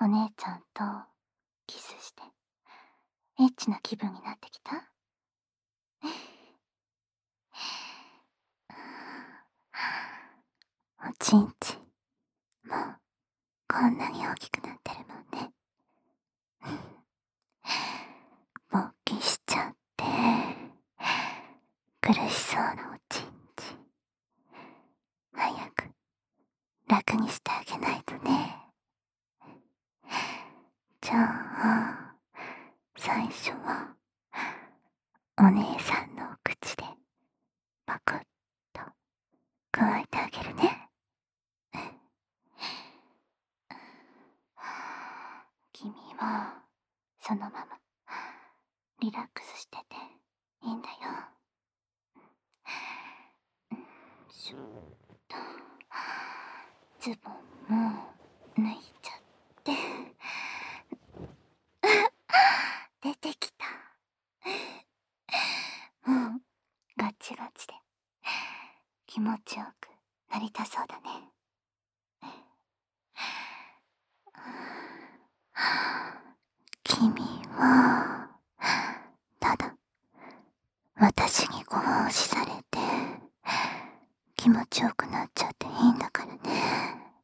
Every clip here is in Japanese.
お姉ちゃんとキスしてエッチな気分になってきた？おちんちもうこんなに大きくなってるもんね。勃起しちゃって苦しそうなおちんち、早く楽にしてあげないとね。じゃあ最初はお姉さんのお口でパクッと加えてあげるね。君はそのままリラックスしてていいんだよ。シュッとズボンも脱いちゃって出てきた。もうガチガチで気持ちよくなりたそうだね。君はただ私にご奉仕されて気持ちよくなっちゃっていいんだからね。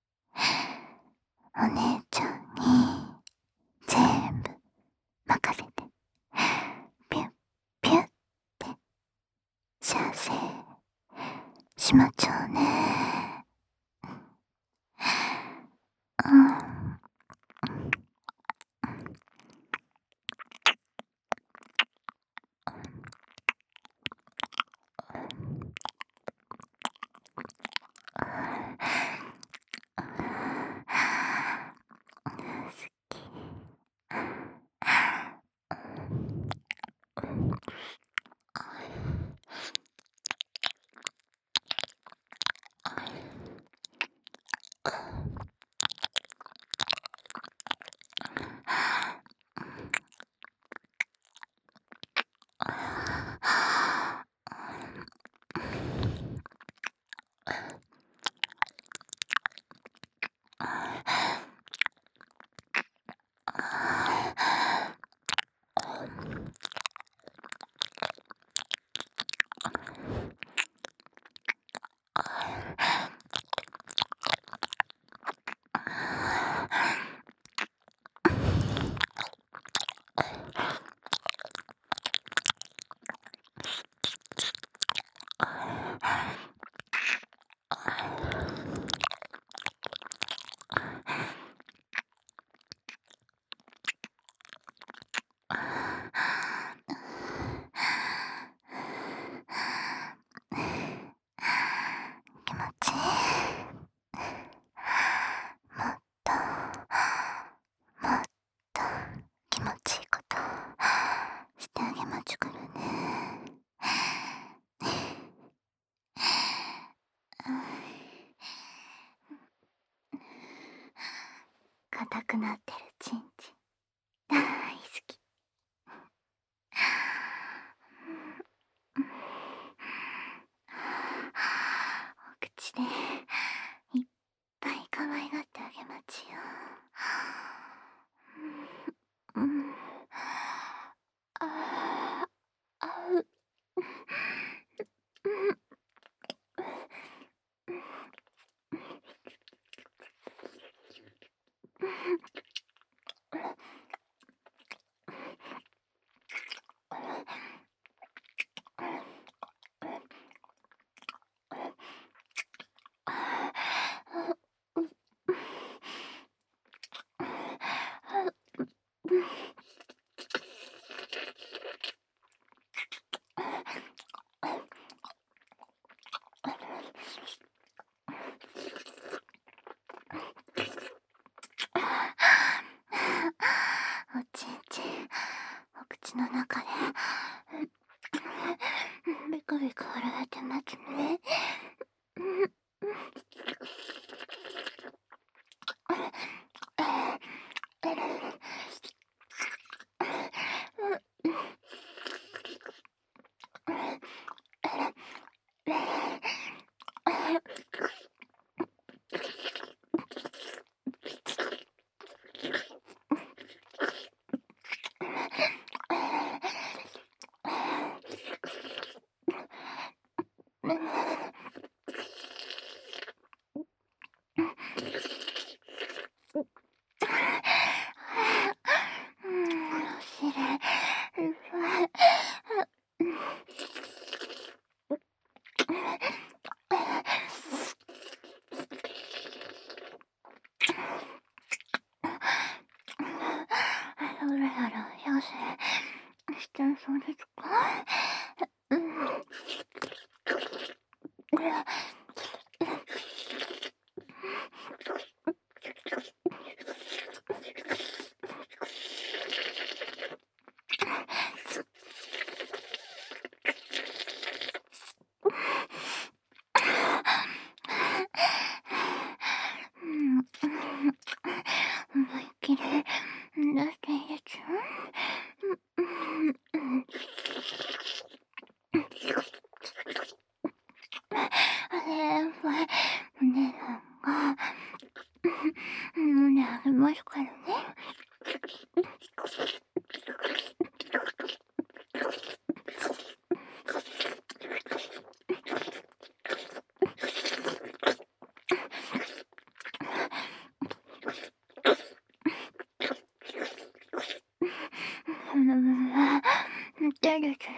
お姉ちゃんに全部任せてピュッピュッって射精しまっちゃうね。うん。好き。気持ちいい。もっともっと気持ちいいことしてあげまちゅからね。硬くなってるちんちん大好き。お口でいっぱい可愛がってあげまちよ。うん。ああう。 ちゃんそうですか？うん。うん、思いっきり出していいですよ。お姉さんが胸あげますからね。そのまま寝てるけ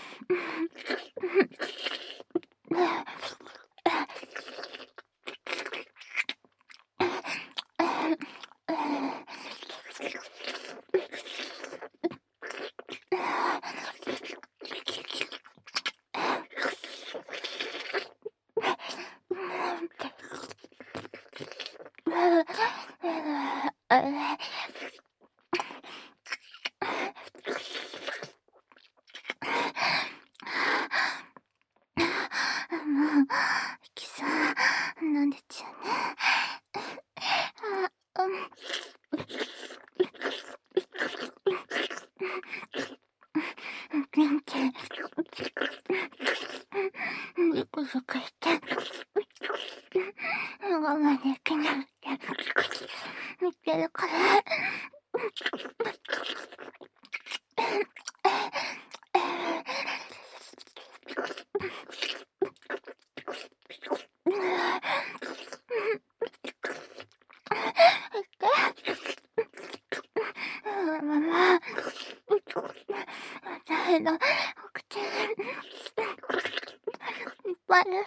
もう、キス飲んでちゃうね。あ、うん。元気。ずくずくして。我慢できなくて。見てるから。ママ、私のお口にいっぱいして。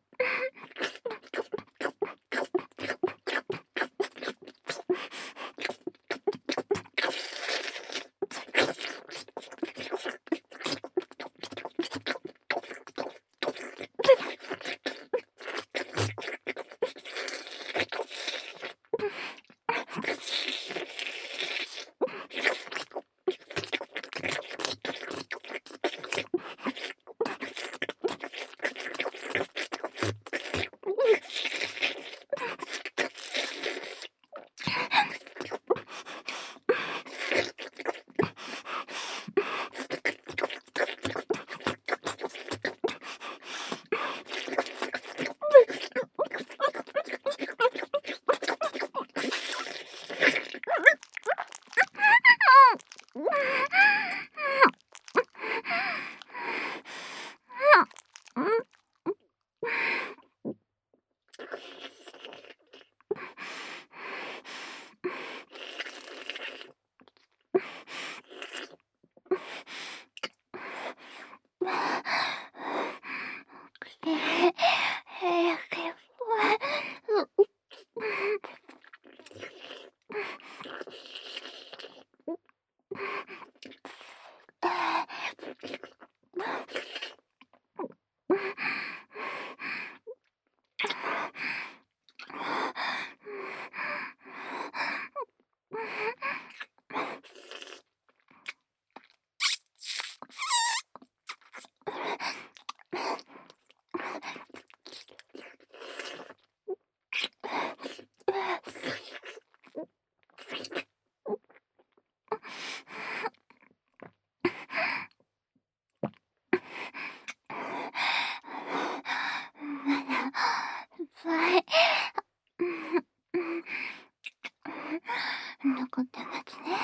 残ってますね。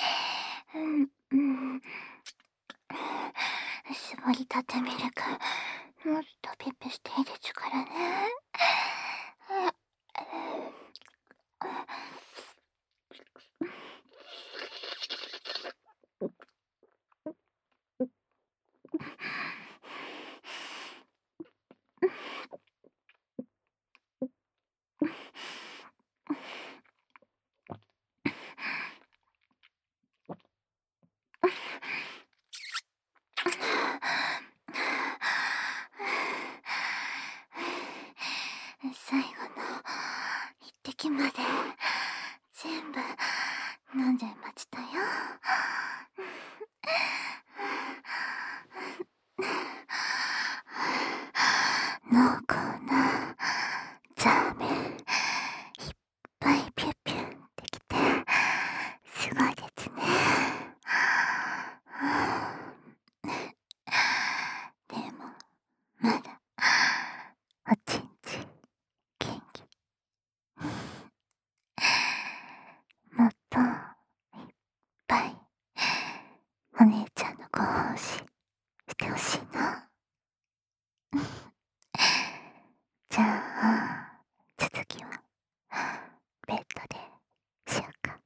絞りたてミルク、もっとピッピしていいですからね。 液まで全部飲んじゃいましたよ。濃厚なザーメンいっぱいピュッピュッってきてすごいですね。でもまだおちんち元気。もっといっぱいお姉ちゃんのご奉仕してほしいな。じゃあ続きはベッドでしようか。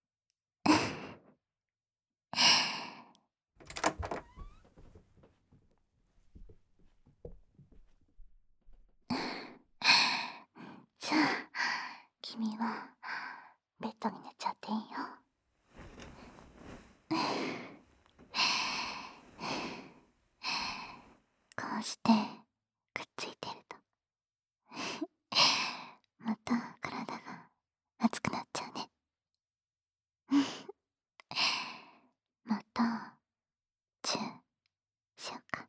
じゃあ君はベッドに寝ちゃっていいよ。こうしてくっついてるとまた体が熱くなっちゃうね。またチューしようか。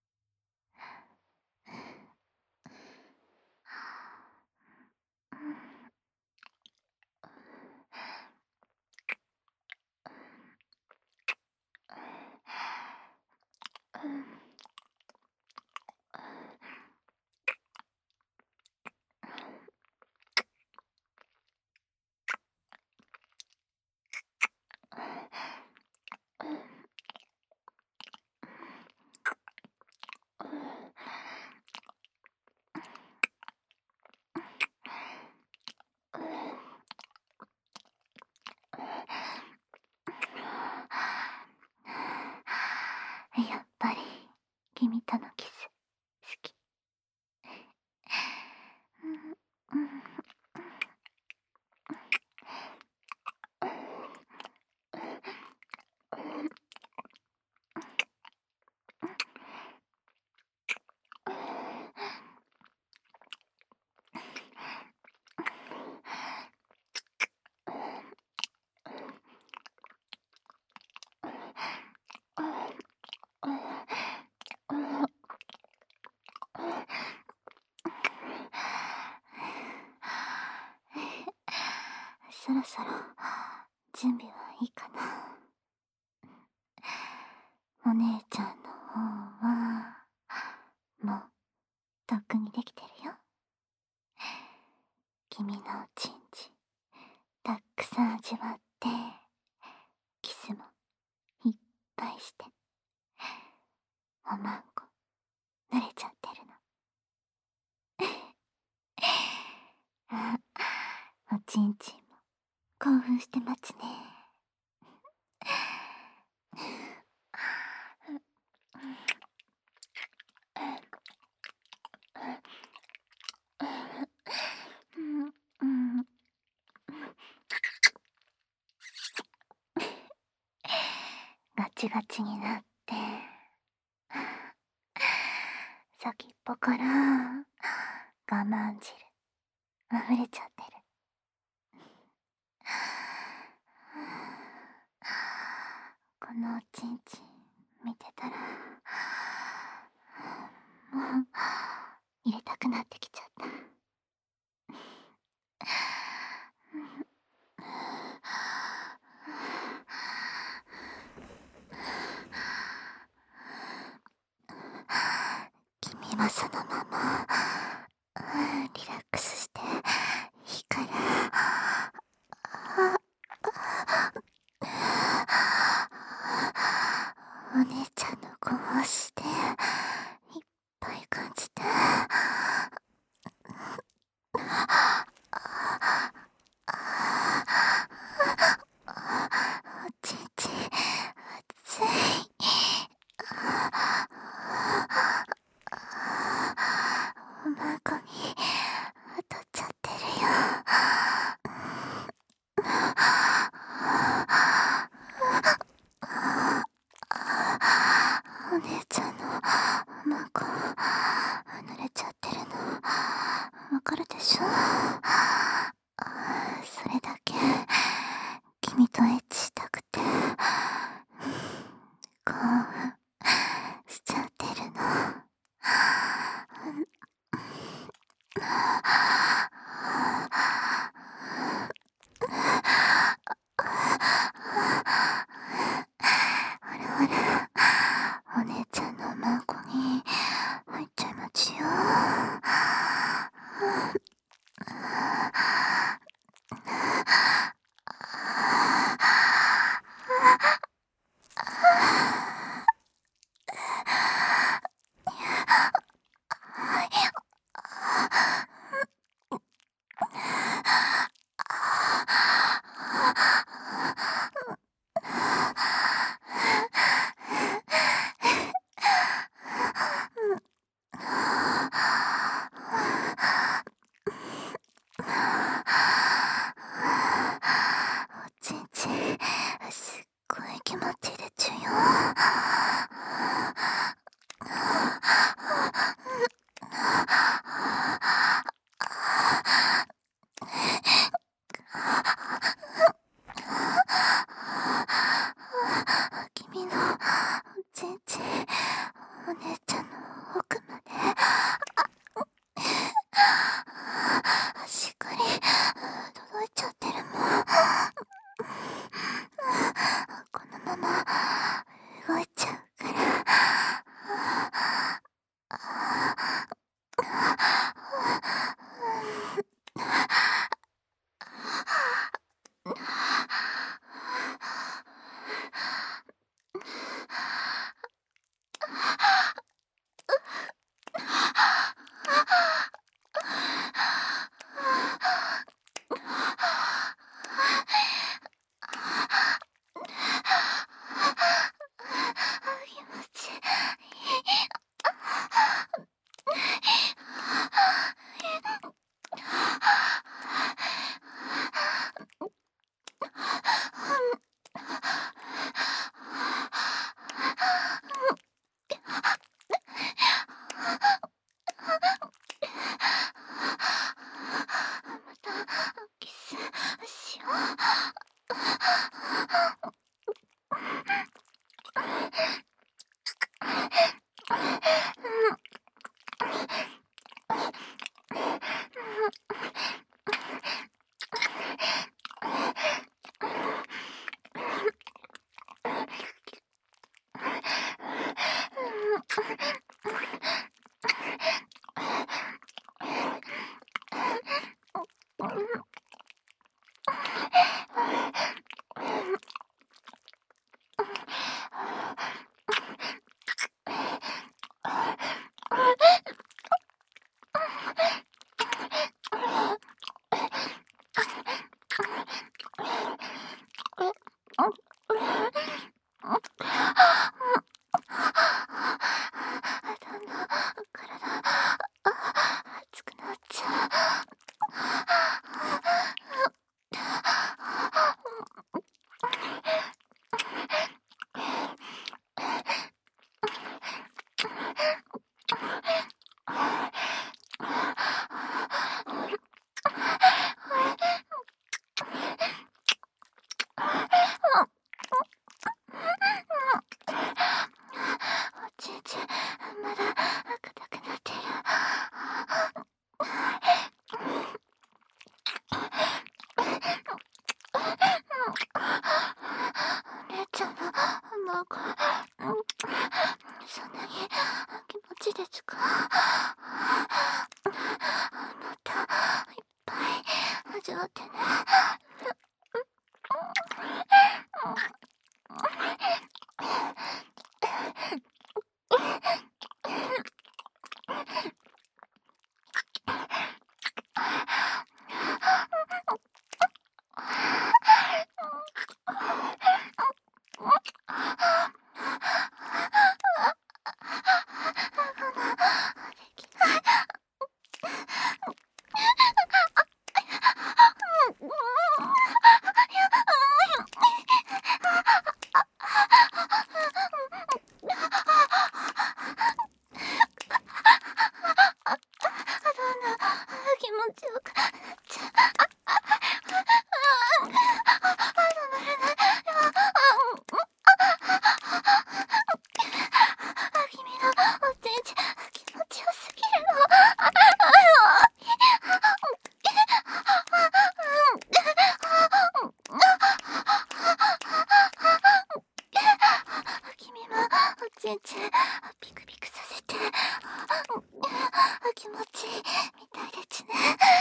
やっぱり君とのキス好き。そろそろ準備はいいかな。お姉ちゃんの方はもうとっくにできてるよ。君のおちんちたくさん味わってキスもいっぱいしておまんこ慣れちゃってるの。おちんちんも興奮してますね。ガチガチになって先っぽから我慢汁溢れちゃってる。このおちんちん見てたらもう入れたくなってきちゃった。君はそのままリラックスしていいから。お姉ちゃんのご奉仕でいっぱい感じて。おちんち熱い。おまんこにだんだん体熱くなっちゃう。おちんちんまだ硬くなってる。お姉ちゃんのなんかそんなに気持ちですか？またいっぱい味わってね。気持ちよくなっちゃう。君のおちんちん気持ちよすぎるの。君もおちんちんピクピクさせて気持ちいいみたいですね。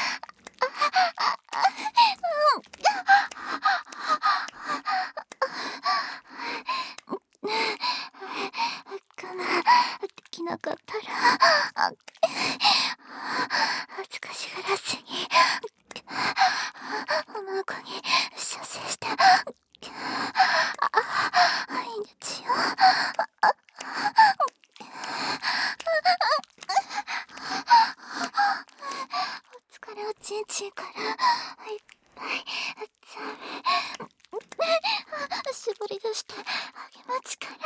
我慢できなかったら恥ずかしがらずに女の子に射精していいんですよ。お疲れおちんちんからいっぱいザメ絞り出してあげますから。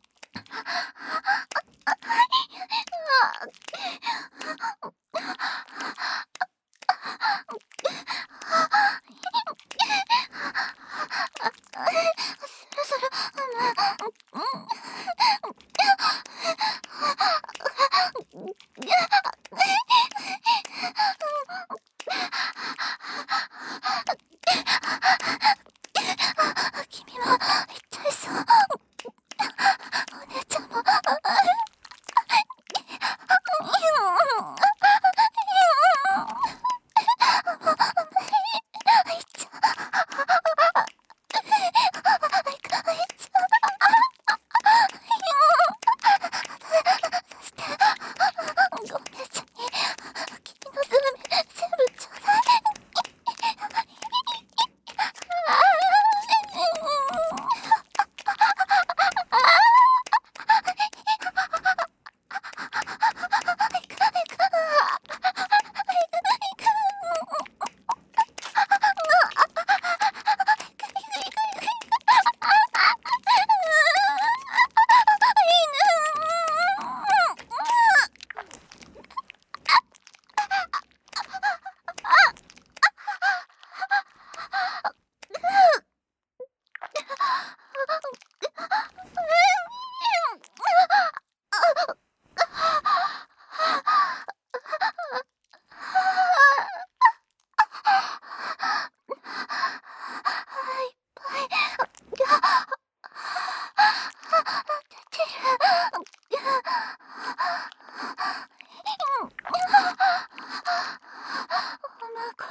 そろそろ君も行っちゃいそう。お姉ちゃんも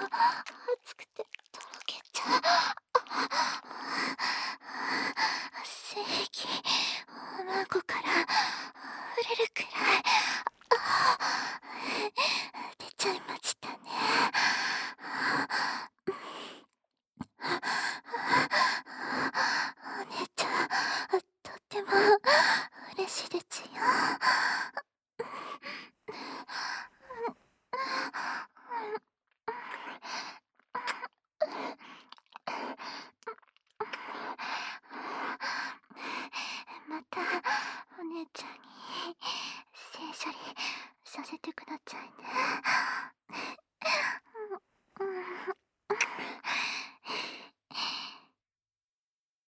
熱くてとろけちゃう。精液マンコから溢れるくらい出ちゃいましたね。お姉ちゃん、とっても嬉しいですよ。またお姉ちゃんに性処理させてくださいね。